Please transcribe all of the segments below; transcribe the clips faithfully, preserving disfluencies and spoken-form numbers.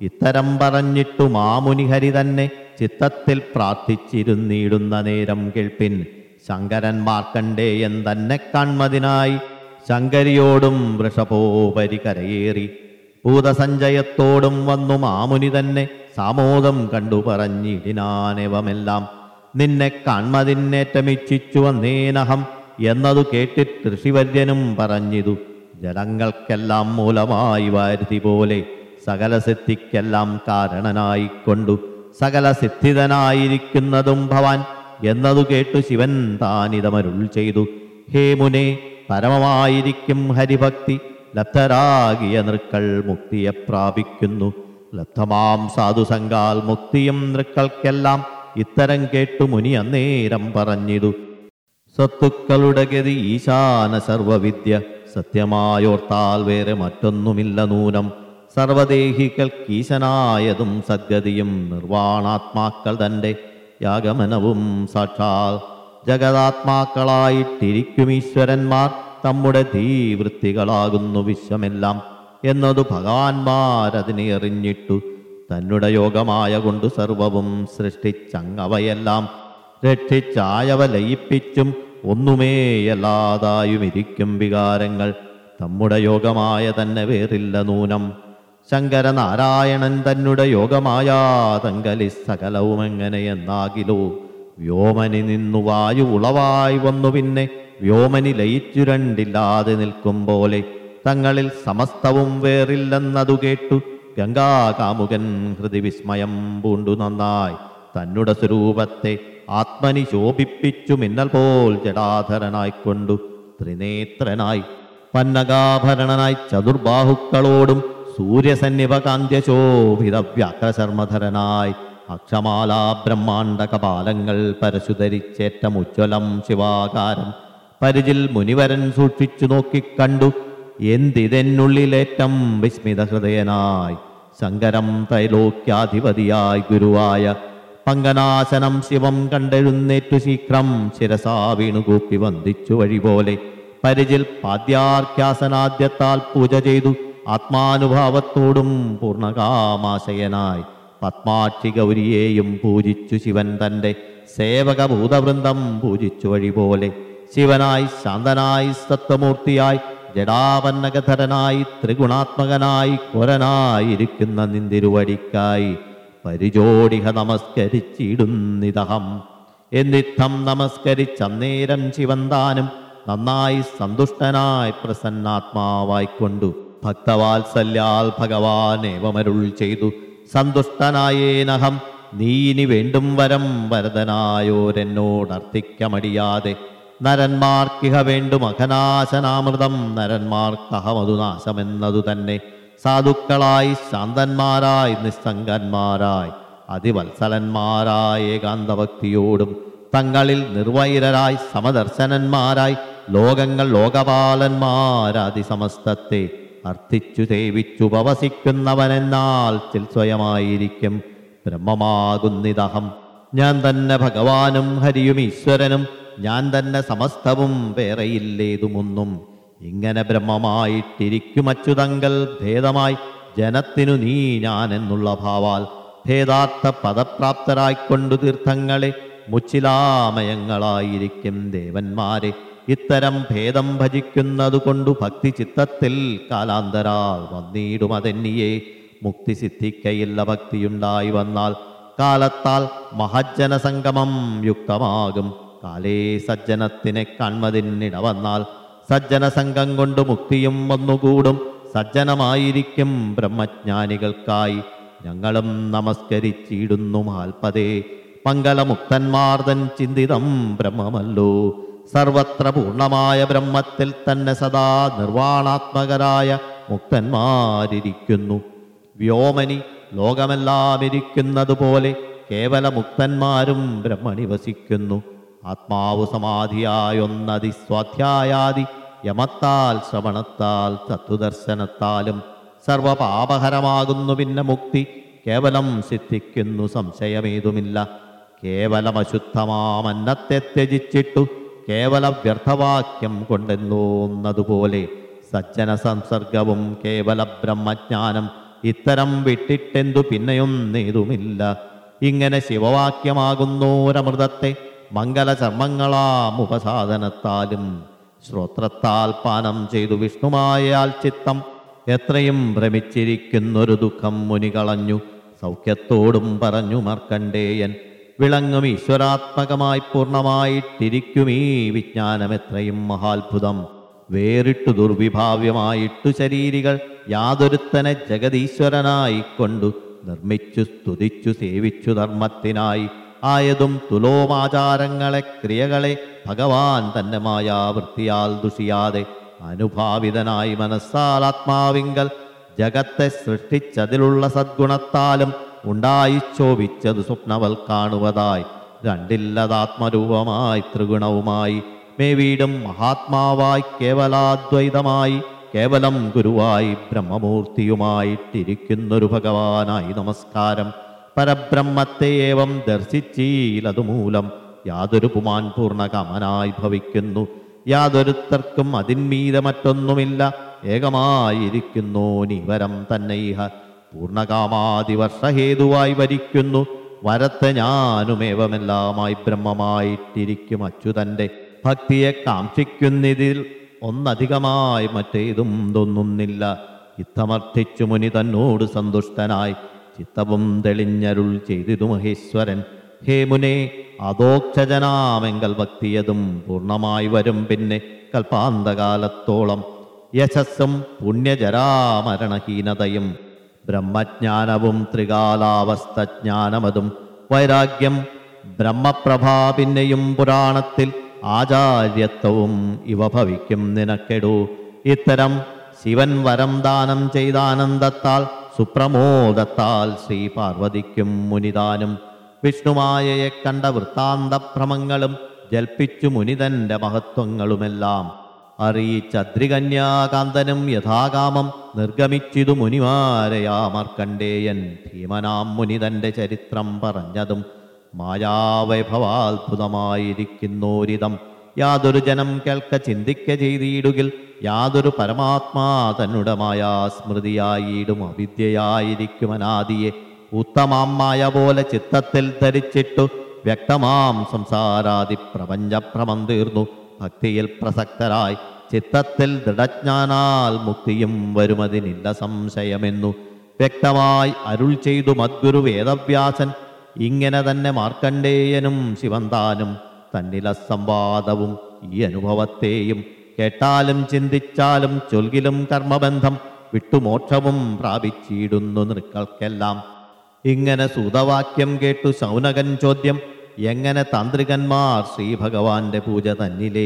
ഇത്തരം പറഞ്ഞിട്ടു മാമുനിഹരി തന്നെ ചിത്തത്തിൽ പ്രാർത്ഥിച്ചിരുന്നിടുന്ന നേരം കേൾപ്പിൻ. ശങ്കരൻ മാർക്കണ്ഡേയൻ തന്നെ കാൺമതിനായി ശങ്കരിയോടും വൃഷഭോപരി കരയേറി ഭൂതസഞ്ചയത്തോടും വന്നു മാമുനി തന്നെ സാമോദം കണ്ടു പറഞ്ഞിടിനാനെവമെല്ലാം. നിന്നെ കാൺമതിന്നേറ്റമിച്ഛിച്ചു വന്നേനഹം എന്നതു കേട്ടിട്ട് ഋഷിവര്യനും പറഞ്ഞിതു. ജലങ്ങൾക്കെല്ലാം മൂലമായി വാരുതി പോലെ സകല സിദ്ധിക്കെല്ലാം കാരണനായിക്കൊണ്ടു സകല സിദ്ധിതനായിരിക്കുന്നതും ഭവാൻ എന്നതു കേട്ടു ശിവൻ താനിതമരുൾ ചെയ്തു. ഹേ മുനെ, പരമമായിരിക്കും ഹരിഭക്തി ലബ്ധരാകിയ നൃക്കൾ മുക്തിയെ പ്രാപിക്കുന്നു. ലബ്ധമാം സാധുസംഗാൽ മുക്തിയും നൃക്കൾക്കെല്ലാം ഇത്തരം കേട്ടു മുനി അന്നേരം പറഞ്ഞിതു. സത്തുക്കളുടെ ഗതി ഈശാന സർവവിദ്യ സത്യമായോർത്താൽ വേറെ മറ്റൊന്നുമില്ല നൂനം. സർവദേഹികൾക്കീശനായതും സദ്ഗതിയും നിർവാണാത്മാക്കൾ തൻ്റെ യാഗമനവും സാക്ഷാൽ ജഗതാത്മാക്കളായിട്ടിരിക്കും ഈശ്വരന്മാർ തമ്മുടെ ധീവൃത്തികളാകുന്നു വിശ്വമെല്ലാം എന്നതു ഭഗവാന്മാരതിനെ എറിഞ്ഞിട്ടു. തന്നുടെ യോഗമായ കൊണ്ടു സർവവും സൃഷ്ടിച്ചങ്ങവയെല്ലാം രക്ഷിച്ചായവ ലയിപ്പിച്ചും ഒന്നുമേയല്ലാതായുമിരിക്കും വികാരങ്ങൾ തമ്മുടെ യോഗമായ തന്നെ വേറില്ല നൂനം. ശങ്കരനാരായണൻ തന്നുടെ യോഗമായ തങ്കലി സകലവുമെങ്ങനെയെന്നാകിലോ വ്യോമനി നിന്നു വായു ഉളവായി വന്നു പിന്നെ വ്യോമനി ലയിച്ചു രണ്ടില്ലാതെ നിൽക്കും പോലെ തങ്ങളിൽ സമസ്തവും വേറില്ലെന്നതു കേട്ടു ഗംഗാകാമുകൻ ഹൃദി വിസ്മയം പൂണ്ടു നന്നായി തന്നുടെ സ്വരൂപത്തെ ആത്മനി ശോഭിപ്പിച്ചു മിന്നൽ പോൽ ജടാധരനായിക്കൊണ്ടു ത്രിനേത്രനായി പന്നകാഭരണനായി ചതുർബാഹുക്കളോടും സൂര്യസന്നിഭകാന്ത്യശോഭിത വ്യാഘ്രശർമ്മധരനായി അക്ഷമാലാ ബ്രഹ്മാണ്ഡ കപാലങ്ങൾ പരശുധരിച്ചേറ്റമുജ്വലം ശിവാകാരം പരിചിൽ മുനിവരൻ സൂക്ഷിച്ചു നോക്കിക്കണ്ടു. എന്തിതെന്നുള്ളിലേറ്റം വിസ്മിത ഹൃദയനായി ശങ്കരം ത്രൈലോക്യാധിപതിയായി ഗുരുവായ പങ്കനാശനം ശിവം കണ്ടെഴുന്നേറ്റു ശീഘ്രം ശിരസാ വീണുകൂപ്പി വന്ദിച്ചു വഴിപോലെ പരിചിൽ പാദ്യാർഖ്യാസനാദ്യത്താൽ പൂജ ചെയ്തു ആത്മാനുഭാവത്തോടും പൂർണ്ണകാമാശയനായി പത്മാക്ഷി ഗൗരിയെയും പൂജിച്ചു ശിവൻ തൻ്റെ സേവകഭൂതവൃന്ദം പൂജിച്ചു വഴിപോലെ ശിവനായി ശാന്തനായി സത്വമൂർത്തിയായി ജഡാപന്നകധരനായി ത്രിഗുണാത്മകനായി കൊരനായിരിക്കുന്ന നിന്തിരുവടിക്കായി പരിജോടിഹ നമസ്കരിച്ചിടുന്നിതഹം. എന്നിത്തം നമസ്കരിച്ചന്നേരം ശിവൻ താനും നന്നായി സന്തുഷ്ടനായി പ്രസന്നാത്മാവായിക്കൊണ്ടു ഭക്തവാത്സല്യാൽ ഭഗവാൻ ഏവമരുൾ ചെയ്തു. സന്തുഷ്ടനായേനഹം, നീ ഇനി വേണ്ടും വരം വരദനായോരെന്നോടർത്ഥിക്കമടിയാതെ. നരന്മാർക്കിഹ വേണ്ടും അഘനാശനാമൃതം നരന്മാർക്കഹമതു നാശമെന്നതു തന്നെ. സാധുക്കളായി ശാന്തന്മാരായി നിസ്സംഗന്മാരായി അതിവത്സലന്മാരായ ഏകാന്തഭക്തിയോടും തങ്ങളിൽ നിർവൈരരായി സമദർശനന്മാരായി ലോകങ്ങൾ ലോകപാലന്മാരാതിസമസ്തത്തെ അർത്ഥിച്ചു സേവിച്ചുപവസിക്കുന്നവനെന്നാൽ ചിൽ സ്വയമായിരിക്കും ബ്രഹ്മമാകുന്നിതഹം. ഞാൻ തന്നെ ഭഗവാനും ഹരിയും ഈശ്വരനും ഞാൻ തന്നെ സമസ്തവും വേറെയില്ലേതുമൊന്നും. ഇങ്ങനെ ബ്രഹ്മമായിട്ടിരിക്കും അച്യുതങ്കൽ ഭേദമായി ജനത്തിനു നീ ഞാൻ എന്നുള്ള ഭാവാൽ ഭേദാർത്ഥ പദപ്രാപ്തരായിക്കൊണ്ടു തീർത്ഥങ്ങളെ മുച്ചിലാമയങ്ങളായിരിക്കും ദേവന്മാരെ ഇത്തരം ഭേദം ഭജിക്കുന്നതു കൊണ്ടു ഭക്തി ചിത്തത്തിൽ കാലാന്തരാൽ വന്നിടുമതെന്നിയെ. മുക്തി സിദ്ധിക്കയില്ല ഭക്തിയുണ്ടായി വന്നാൽ കാലത്താൽ മഹജ്ജനസംഗമം യുക്തമാകും. കാലേ സജ്ജനത്തിനെ കാൺമതിനിട വന്നാൽ സജ്ജനസംഘം കൊണ്ട് മുക്തിയും വന്നുകൂടും. സജ്ജനമായിരിക്കും ബ്രഹ്മജ്ഞാനികൾക്കായി ഞങ്ങളും നമസ്കരിച്ചിടുന്നു മാൽപതേ. മംഗലമുക്തന്മാർതൻ ചിന്തിതം ബ്രഹ്മമല്ലോ. സർവത്ര പൂർണ്ണമായ ബ്രഹ്മത്തിൽ തന്നെ സദാ നിർവാണാത്മകരായ മുക്തന്മാരിരിക്കുന്നു. വ്യോമനി ലോകമെല്ലാം ഇരിക്കുന്നതുപോലെ കേവല മുക്തന്മാരും ബ്രഹ്മണി വസിക്കുന്നു. ആത്മാവു സമാധിയായൊന്നതിസ്വാധ്യായാദി യമത്താൽ ശ്രവണത്താൽ തത്വദർശനത്താലും സർവപാപഹരമാകുന്നു. പിന്നെ മുക്തി കേവലം സിദ്ധിക്കുന്നു, സംശയമേതുമില്ല. കേവലമശുദ്ധമാമന്നത്തെ ത്യജിച്ചിട്ടു കേവല വ്യർത്ഥവാക്യം കൊണ്ടെന്നോന്നതുപോലെ സജ്ജന സംസർഗവും കേവല ബ്രഹ്മജ്ഞാനം ഇത്തരം വിട്ടിട്ടെന്തു പിന്നെയൊന്നേതുമില്ല. ഇങ്ങനെ ശിവവാക്യമാകുന്നോരമൃതത്തെ മംഗലചർമ്മങ്ങളാം ഉപസാധനത്താലും ശ്രോത്രത്താൽ പാനം ചെയ്തു വിഷ്ണുമായാൽ ചിത്തം എത്രയും ഭ്രമിച്ചിരിക്കുന്നൊരു ദുഃഖം മുനി കളഞ്ഞു. സൗഖ്യത്തോടും പറഞ്ഞു മാർക്കണ്ഡേയൻ, വിളങ്ങും ഈശ്വരാത്മകമായി പൂർണ്ണമായിട്ടിരിക്കുമീ വിജ്ഞാനം എത്രയും മഹാത്ഭുതം. വേറിട്ടു ദുർവിഭാവ്യമായിട്ടു ശരീരികൾ യാതൊരുത്തനെ ജഗതീശ്വരനായിക്കൊണ്ടു നിർമ്മിച്ചു സ്തുതിച്ചു സേവിച്ചു ധർമ്മത്തിനായി ആയതും തുലോമാചാരങ്ങളെ ക്രിയകളെ ഭഗവാൻ തന്റെ മായാവൃത്തിയാൽ ദുഷിയാതെ അനുഭാവിതനായി മനസ്സാൽ ആത്മാവിങ്കൽ ജഗത്തെ സൃഷ്ടിച്ചതിലുള്ള സദ്ഗുണത്താലും ഉണ്ടായി ശോഭിച്ചത് സ്വപ്നവൽ കാണുവതായി രണ്ടില്ലതാത്മരൂപമായി ത്രിഗുണവുമായി മേവീടും മഹാത്മാവായി കേവലാദ്വൈതമായി കേവലം ഗുരുവായി ബ്രഹ്മമൂർത്തിയുമായിട്ടിരിക്കുന്നൊരു ഭഗവാനായി നമസ്കാരം. പരബ്രഹ്മത്തെ ഏവം ദർശിച്ചീലതുമൂലം യാതൊരു പുമാൻ പൂർണ്ണകാമനായി ഭവിക്കുന്നു. യാതൊരുത്തർക്കും അതിന്മീതെ മറ്റൊന്നുമില്ല. ഏകമായിരിക്കുന്നു നീവരം തന്നെ ഇഹ പൂർണ്ണകാമാദിവർഷഹേതുവായി വരിക്കുന്നു. വരത്തെ ഞാനുമേവമെല്ലാമായി ബ്രഹ്മമായിട്ടിരിക്കും അച്യുതൻ്റെ ഭക്തിയെ കാക്ഷിക്കുന്നിതിൽ ഒന്നധികമായി മറ്റേതും തോന്നുന്നില്ല. ഇത്തമർത്ഥിച്ചു മുനി തന്നോട് സന്തുഷ്ടനായി ചിത്തവും തെളിഞ്ഞരുൾ ചെയ്തിതു മഹേശ്വരൻ. ഹേ മുനെ, അദോക്ഷജനാമെങ്കൽ ഭക്തിയതും പൂർണ്ണമായി വരും പിന്നെ കൽപ്പാന്തകാലത്തോളം. യശസ്സും പുണ്യജരാമരണഹീനതയും ബ്രഹ്മജ്ഞാനവും ത്രികാലാവസ്ഥജ്ഞാനമതും വൈരാഗ്യം ബ്രഹ്മപ്രഭാ പിന്നെയും പുരാണത്തിൽ ആചാര്യത്വവും ഇവ ഭവിക്കും നിനക്കെടൂ. ഇത്തരം ശിവൻ വരം ദാനം ചെയ്താനന്ദത്താൽ സുപ്രമോദത്താൽ ശ്രീ പാർവതിക്കും മുനിദാനും വിഷ്ണുമായയെ കണ്ട വൃത്താന്തഭ്രമങ്ങളും ജൽപ്പിച്ചു മുനിതന്റെ മഹത്വങ്ങളുമെല്ലാം അറിയിച്ചദ്രികന്യാകാന്തനും യഥാകാമം നിർഗമിച്ചിതു മുനിമാരയാ മാർക്കണ്ഡേയൻ. ഭീമനാം മുനിതന്റെ ചരിത്രം പറഞ്ഞതും മായാവൈഭവാത്ഭുതമായിരിക്കുന്നോരിതം യാതൊരു ജനം കേൾക്ക ചിന്തിക്ക ചെയ്തിടുകിൽ യാതൊരു പരമാത്മാ തന്നുടെ മായാ സ്മൃതിയായിടും അവിദ്യയായിരിക്കും അനാദിയെ ഉത്തമാം മായ പോലെ ചിത്തത്തിൽ ധരിച്ചിട്ടു വ്യക്തമാം സംസാരാദി പ്രപഞ്ചഭ്രമം തീർന്നു ഭക്തിയിൽ പ്രസക്തരായി ചിത്തത്തിൽ ദൃഢജ്ഞാനാൽ മുക്തിയും വരുമതിനില്ല സംശയമെന്നു വ്യക്തമായി അരുൾ ചെയ്തു മദ്ഗുരു വേദവ്യാസൻ. ഇങ്ങനെ തന്നെ മാർക്കണ്ഡേയനും ശിവന്താനും തന്നില സംവാദവും ഈ അനുഭവത്തെയും കേട്ടാലും ചിന്തിച്ചാലും ചൊൽകിലും കർമ്മബന്ധം വിട്ടുമോക്ഷവും പ്രാപിച്ചിടുന്നു നൃക്കൾക്കെല്ലാം. ഇങ്ങനെ സൂതവാക്യം കേട്ടു ശൗനകൻ ചോദ്യം, എങ്ങനെ താന്ത്രികന്മാർ ശ്രീഭഗവാന്റെ പൂജ തന്നിലേ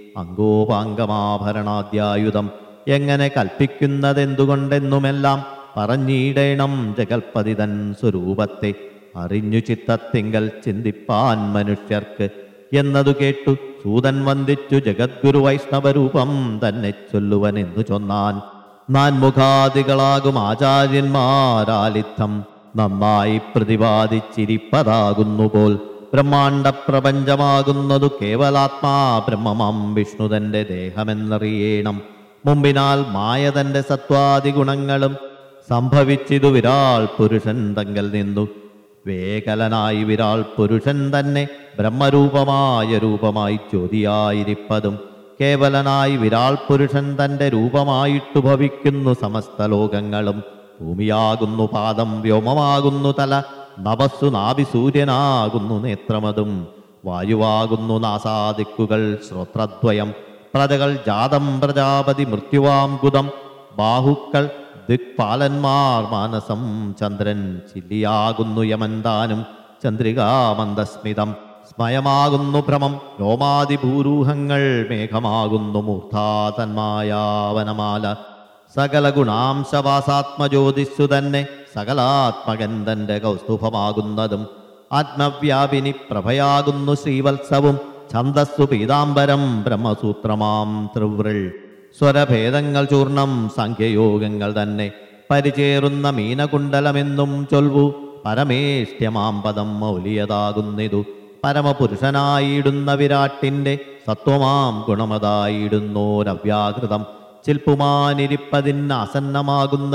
അങ്കോപാംഗമാഭരണാദ്യായുധം എങ്ങനെ കൽപ്പിക്കുന്നതെന്തുകൊണ്ടെന്നുമെല്ലാം പറഞ്ഞിടേണം ജഗൽപതിതൻ സ്വരൂപത്തെ അറിഞ്ഞു ചിത്തത്തിങ്കൽ ചിന്തിപ്പാൻ മനുഷ്യർക്ക് എന്നതു കേട്ടു സൂതൻ വന്ദിച്ചു ജഗദ്ഗുരു വൈഷ്ണവരൂപം തന്നെ ചൊല്ലുവൻ എന്നു ചൊന്നാൻ. നാൻമുഖാദികളാകും ആചാര്യന്മാരാലിത്തം നന്നായി പ്രതിപാദിച്ചിരിപ്പതാകുന്നുപോൽ ബ്രഹ്മാണ്ഡ പ്രപഞ്ചമാകുന്നതു കേവലാത്മാ ബ്രഹ്മമാം വിഷ്ണുതന്റെ ദേഹമെന്നറിയേണം. മുമ്പിനാൽ മായ തന്റെ സത്വാദി ഗുണങ്ങളും സംഭവിച്ചിതു വിരാൾ പുരുഷൻ തങ്കൽ നിന്നു. വേകലനായി വിരാൾ പുരുഷൻ തന്നെ ബ്രഹ്മരൂപമായ രൂപമായി ജ്യോതിയായിരിപ്പതും കേവലനായി വിരാൾ പുരുഷൻ തന്റെ രൂപമായിട്ടു ഭവിക്കുന്നു സമസ്ത ലോകങ്ങളും. ഭൂമിയാകുന്നു പാദം, വ്യോമമാകുന്നു തല, നഭസ്സു നാഭി സൂര്യനാകുന്നു നേത്രമതും, വായുവാകുന്നു നാസാദിക്കുകൾ ശ്രോത്രദ്വയം, പ്രജകൾ ജാതം പ്രജാപതി മൃത്യുവാം ഗുദം, ബാഹുക്കൾ ദിക്പാലന്മാർ മാനസം ചന്ദ്രൻ, ചില്ലിയാകുന്നു യമന്താനും ചന്ദ്രികാമന്ദസ്മിതം, സ്മയമാകുന്നു ഭ്രമം ലോമാതിഭൂരൂഹങ്ങൾ, മേഘമാകുന്നു മൂർധാതന്മായാവനമാല, സകല ഗുണാംശവാസാത്മജ്യോതിസ്സു തന്നെ സകലാത്മകൻ തന്റെ കൗസ്തുഭമാകുന്നതും, ആത്മവ്യാപിനി പ്രഭയാകുന്നു ശ്രീവത്സവും, ഛന്ദസ്സു പീതാംബരം ബ്രഹ്മസൂത്രമാം ത്രിവൃൾ, സ്വരഭേദങ്ങൾ ചൂർണം സാഖ്യയോഗങ്ങൾ തന്നെ പരിചേറുന്ന മീനകുണ്ടലമെന്നും ചൊൽവു, പരമേഷ്ട്യമാം പദം മൗലിയതാകുന്നിതു, പരമപുരുഷനായിടുന്ന വിരാട്ടിൻ്റെ സത്വമാം ഗുണമതായിടുന്നോരവ്യാകൃതം, ചിൽപ്പുമാനിരിപ്പതിന് ആസന്നമാകുന്നതും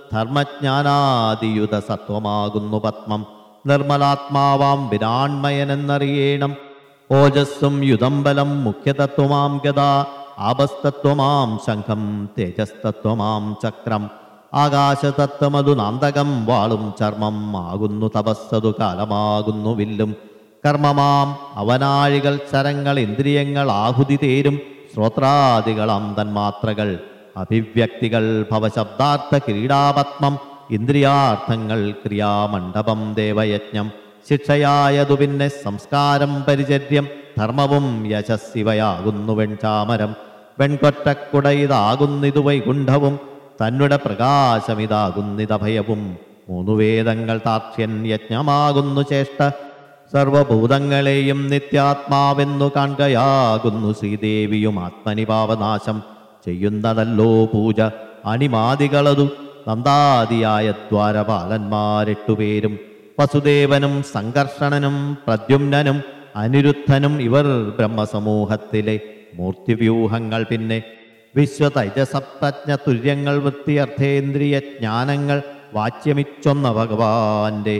ധർമ്മജ്ഞാനാദിയുത സത്വമാകുന്നു പത്മം. നിർമ്മലാത്മാവാം വിരാൺമയനെന്നറിയേണം. ഓജസ്സും യുദംബലം മുഖ്യതത്വമാം ഗദാ. ആപസ്തത്വമാം ശംഖം തേജസ്തത്വമാം ചക്രം. ആകാശതത്വമതു നാന്തകം വാളും ചർമ്മം ആകുന്നു തപസ്സതു കാലമാകുന്നു വില്ലും. കർമ്മമാം അവനാഴികൾ ശരങ്ങൾ ഇന്ദ്രിയങ്ങൾ ആഹുതി തേരും. ശ്രോത്രാദികളാം തന്മാത്രകൾ അഭിവ്യക്തികൾ ഭവശബ്ദാർത്ഥ കിരീടാപത്മം. ഇന്ദ്രിയാർത്ഥങ്ങൾ ക്രിയാമണ്ഡപം ദേവയജ്ഞം. ശിക്ഷയായതു പിന്നെ സംസ്കാരം പരിചര്യം. ധർമ്മവും യശസ്സിവയാകുന്നു വെൺചാമരം. വെൺകൊറ്റക്കുടയിതാകുന്നിതു വൈകുണ്ഠവും. തന്നുടെ പ്രകാശമിതാകുന്നിതഭയവും. മൂന്നു വേദങ്ങൾ താക്ഷ്യൻ യജ്ഞമാകുന്നു ചേഷ്ട. സർവഭൂതങ്ങളെയും നിത്യാത്മാവെന്നു കാൺകയാകുന്നു ശ്രീദേവിയും. ആത്മനിപാവനാശം ചെയ്യുന്നതല്ലോ പൂജ. അണിമാദികളതു നന്ദാദിയായ ദ്വാരപാലന്മാരെട്ടുപേരും. വസുദേവനും സംകർഷണനും പ്രദ്യുമ്നനും അനിരുദ്ധനും ഇവർ ബ്രഹ്മസമൂഹത്തിലെ മൂർത്തിവ്യൂഹങ്ങൾ. പിന്നെ വിശ്വതൈജസപ്രജ്ഞ തുര്യങ്ങൾ വൃത്തിയർത്ഥേന്ദ്രിയ ജ്ഞാനങ്ങൾ വാച്യമിച്ചൊന്ന ഭഗവാന്റെ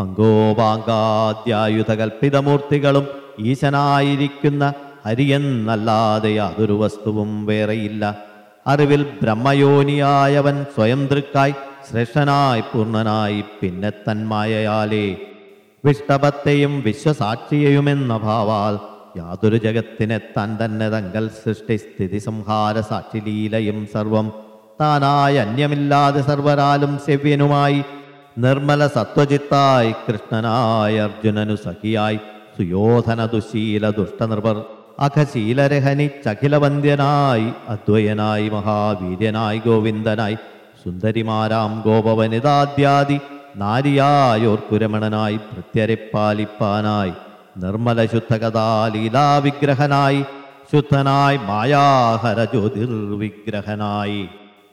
അങ്കോപാങ്കാദ്യായുധകൽപ്പിതമൂർത്തികളും. ഈശനായിരിക്കുന്ന ഹരിയെന്നല്ലാതെ യാതൊരു വസ്തുവും വേറെയില്ല. അറിവിൽ ബ്രഹ്മയോനിയായവൻ സ്വയം ദൃക്കായി ശ്രേഷ്ഠനായി പൂർണ്ണനായി പിന്നെ തന്മായയാലേ വിഷ്ടപത്തെയും വിശ്വസാക്ഷിയെയുമെന്ന ഭാവാൽ യാതൊരു ജഗത്തിനെ താൻ തന്നെ തങ്കൽ സൃഷ്ടിസ്ഥിതി സംഹാര സാക്ഷിലീലയും സർവം താനായി അന്യമില്ലാതെ സർവരാലും സെവ്യനുമായി നിർമ്മല സത്വജിത്തായി കൃഷ്ണനായ അർജുനനു സഖിയായി സുയോധന ദുശീല ദുഷ്ടനിർഭർ അഖശീലരഹനി ചഖിലവന്ദ്യനായി അദ്വയനായി മഹാവീര്യനായി ഗോവിന്ദനായി സുന്ദരിമാരാം ഗോപവനിതാദ്യാദി നാരിയായോർക്കുരമണനായി ഭൃത്യരെപ്പാലിപ്പാനായി നിർമ്മല ശുദ്ധകഥാലീലാവിഗ്രഹനായി ശുദ്ധനായി മായാഹര ജ്യോതിർവിഗ്രഹനായി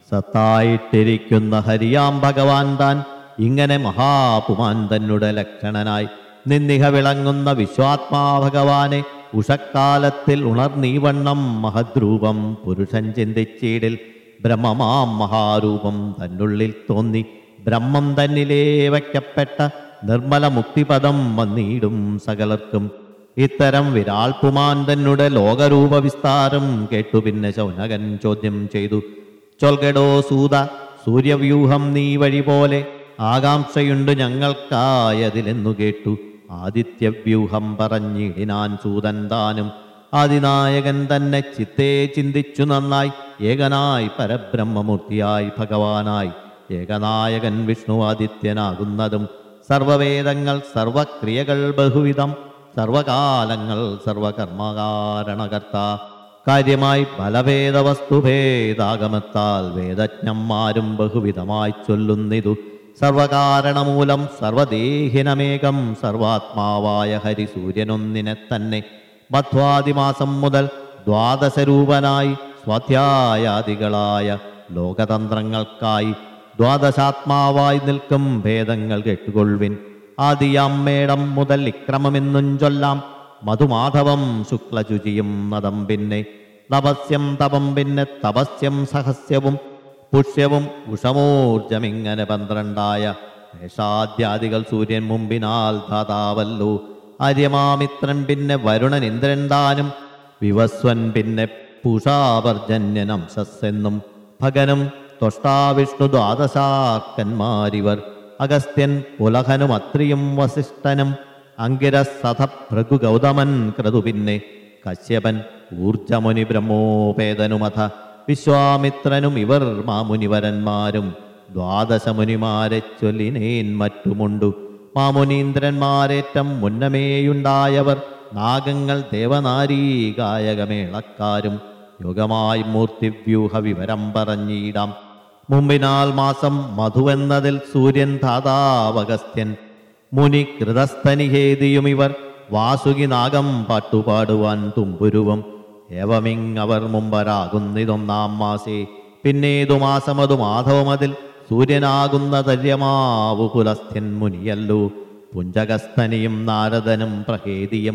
സത്തായിട്ടിരിക്കുന്ന ഹരിയാം ഭഗവാൻ താൻ ഇങ്ങനെ മഹാപുമാൻ തന്നുടെ ലക്ഷണനായി നിന്നിഹ വിളങ്ങുന്ന വിശ്വാത്മാ ഭഗവാനെ ഉഷക്കാലത്തിൽ ഉണർന്നീവണ്ണം മഹദ്രൂപം പുരുഷൻ ചിന്തിച്ചീടിൽ ബ്രഹ്മമാം മഹാരൂപം തന്നുള്ളിൽ തോന്നി ബ്രഹ്മം തന്നിലേ വയ്ക്കപ്പെട്ട നിർമ്മല മുക്തിപദം വന്നിടും സകലർക്കും. ഇത്തരം വിരാൾ പുമാൻ തന്നുടെ ലോകരൂപ വിസ്താരം കേട്ടു പിന്നെ ശൗനകൻ ചോദ്യം ചെയ്തു, ചൊൽകടോ സൂത, സൂര്യവ്യൂഹം നീ വഴി പോലെ ആകാംക്ഷയുണ്ട് ഞങ്ങൾക്കായതിലെന്നു കേട്ടു. ആദിത്യവ്യൂഹം പറഞ്ഞിടിനാൻ സൂതൻ താനും. ആദിനായകൻ തന്നെ ചിത്തേ ചിന്തിച്ചു നന്നായി ഏകനായി പരബ്രഹ്മമൂർത്തിയായി ഭഗവാനായി ഏകനായകൻ വിഷ്ണു ആദിത്യനാകുന്നതും സർവവേദങ്ങൾ സർവക്രിയകൾ ബഹുവിധം സർവകാലങ്ങൾ സർവകർമ്മകാരണകർത്ത കാര്യമായി ബലഭേദ വസ്തുഭേദാഗമത്താൽ വേദജ്ഞന്മാരും ബഹുവിധമായി ചൊല്ലുന്നിതു. സർവകാരണമൂലം സർവദേഹിനമേകം സർവാത്മാവായ ഹരിസൂര്യനൊന്നിനെ തന്നെ മധ്വാദിമാസം മുതൽ ദ്വാദശരൂപനായി സ്വാധ്യായാദികളായ ലോകതന്ത്രങ്ങൾക്കായി ദ്വാദശാത്മാവായി നിൽക്കും ഭേദങ്ങൾ കേട്ടുകൊള്ളുവിൻ. ആദിയാമ്മേടം മുതൽ ഇക്രമമെന്നും ചൊല്ലാം മധുമാധവം ശുക്ലചുചിയും നദം പിന്നെ തപസ്യം തപം പിന്നെ തപസ്യം സഹസ്യവും പുഷ്യവും ഉഷമോർജമിങ്ങനെ പന്ത്രണ്ടായ മേഷാദ്യാദികൾ സൂര്യൻ മുമ്പിനാൽ ധാതാവല്ലോ. ആര്യമാമിത്രൻ പിന്നെ വരുണൻ ഇന്ദ്രൻ താനും വിവസ്വൻ പിന്നെ പൂഷാപർജന്യനം സസ്സെന്നും ഭഗനും ത്വഷ്ടാവിഷ്ണു ദ്വാദശാക്കന്മാരിവർ അഗസ്ത്യൻ പുലഹനും അത്രിയും വസിഷ്ഠനും അങ്കിരസഥ ഭൃഗു ഗൗതമൻ ക്രതു പിന്നെ കശ്യപൻ ഊർജമുനി ബ്രഹ്മോപേതനുമഥ വിശ്വാമിത്രനും ഇവർ മാമുനിവരന്മാരും ദ്വാദശമുനിമാരെ ചൊല്ലിനേൻ മറ്റുമുണ്ടു. മാമുനീന്ദ്രന്മാരേറ്റം മുന്നമേയുണ്ടായവർ നാഗങ്ങൾ ദേവനാരീ ഗായകമേളക്കാരും യോഗമായി മൂർത്തിവ്യൂഹ വിവരം പറഞ്ഞിടാം. മുമ്പിനാൽ മാസം മധുവെന്നതിൽ സൂര്യൻ ധാതാവഗസ്ത്യൻ മുനി കൃതസ്ഥനിഹേതിയും ഇവർ വാസുകി നാഗം പാട്ടുപാടുവാൻ തുമ്പുരുവും. ഏവമിങ്ങവർ മുമ്പരാകുന്നിതൊന്നാം മാസേ പിന്നേതു മാസമതു മാധവമതിൽ സൂര്യനാകുന്ന തര്യമാവു പുലസ്ഥ്യൻ മുനിയല്ലോ. പുഞ്ചകസ്ഥനിയും നാരദനും പ്രഹേദിയും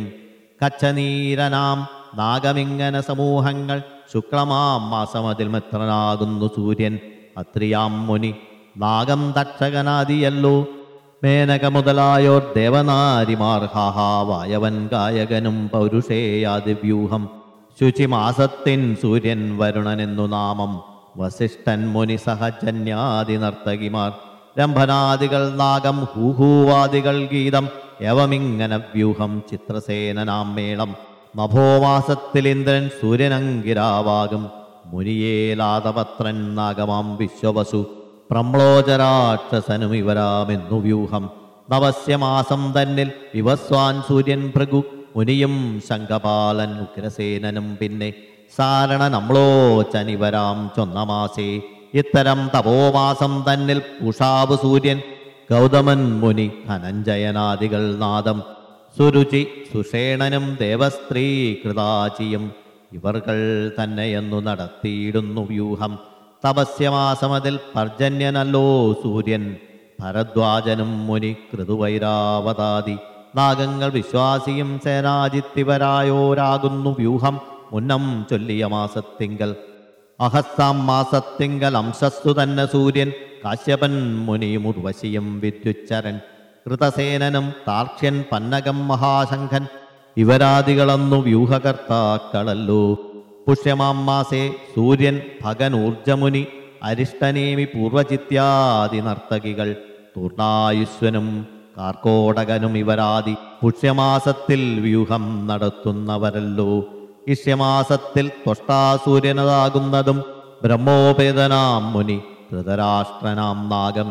കച്ചനീരനാം നാഗമിങ്ങനെ സമൂഹങ്ങൾ ശുക്ലമാം മാസമതിൽ മിത്രനാകുന്നു സൂര്യൻ. അത്രിയാം മുനി നാഗം തക്ഷകനാദിയല്ലോ. മേനക മുതലായോർ ദേവനാരിമാർ ഹാഹാ വായവൻ ഗായകനും പൗരുഷേയാദിവ്യൂഹം. ശുചിമാസത്തിൻ സൂര്യൻ വരുണനെന്നു നാമം. വസിഷ്ഠൻ മുനി സഹജന്യാദി നർത്തകിമാർ. രംഭനാദികൾ നാഗം ഹൂഹൂവാദികൾ ഗീതം. യവമിങ്ങനെ വ്യൂഹം ചിത്രസേനനാം മേളം. നഭോമാസത്തിൽ ഇന്ദ്രൻ സൂര്യനങ്കിരാവാകും. മുനിയേലാതപത്രൻ നാഗമാം വിശ്വവസു. പ്രമ്ലോചരാക്ഷസനും ഇവരാമെന്നു വ്യൂഹം. നവസ്യമാസം തന്നിൽ വിവസ്വാൻ സൂര്യൻ ഭൃഗു. മുനിയും ശങ്കപാലൻ ഉഗ്രസേനനും പിന്നെ സാരണനമ്ലോചനിവരാം ചൊന്നമാസേ. ഇത്തരം തപോമാസം തന്നിൽ ഉഷാവ് സൂര്യൻ. ഗൗതമൻ മുനി ധനഞ്ജയനാദികൾ നാദം. സുരുചി സുഷേണനും ദേവസ്ത്രീ കൃതാചിയും ഇവർകൾ തന്നെയെന്നു നടത്തിയിടുന്നു വ്യൂഹം. തപസ്യമാസമതിൽ പർജന്യനല്ലോ സൂര്യൻ. ഭരദ്വാജനും മുനി കൃതുവൈരാവതാതി. നാഗങ്ങൾ വിശ്വാസിയും സേനാജിത്തിവരായോരാകുന്നു വ്യൂഹം. മുന്നം ചൊല്ലിയ മാസത്തിങ്കൽ അഹസ്സാം മാസത്തിങ്കൽ അംശസ്തു തന്നെ സൂര്യൻ. കാശ്യപൻ മുനിയും ഉർവശിയും വിദ്യുച്ചരൻ. കൃതസേനനും താർക്ഷ്യൻ പന്നകം മഹാശംഖൻ ഇവരാദികളന്നു വ്യൂഹകർത്താക്കളല്ലോ. പുഷ്യമാം മാസേ സൂര്യൻ ഭഗനൂർജമുനി. അരിഷ്ടനേമി പൂർവചിത്യാദി നർത്തകികൾ. തൂർണായുസ്വനും കാർക്കോടകനും ഇവരാദി പുഷ്യമാസത്തിൽ വ്യൂഹം നടത്തുന്നവരല്ലോ. ഇഷ്യമാസത്തിൽ ത്വഷ്ടാസൂര്യനതാകുന്നതും ബ്രഹ്മോപേതനാം മുനി ധൃതരാഷ്ട്രനാം നാഗം.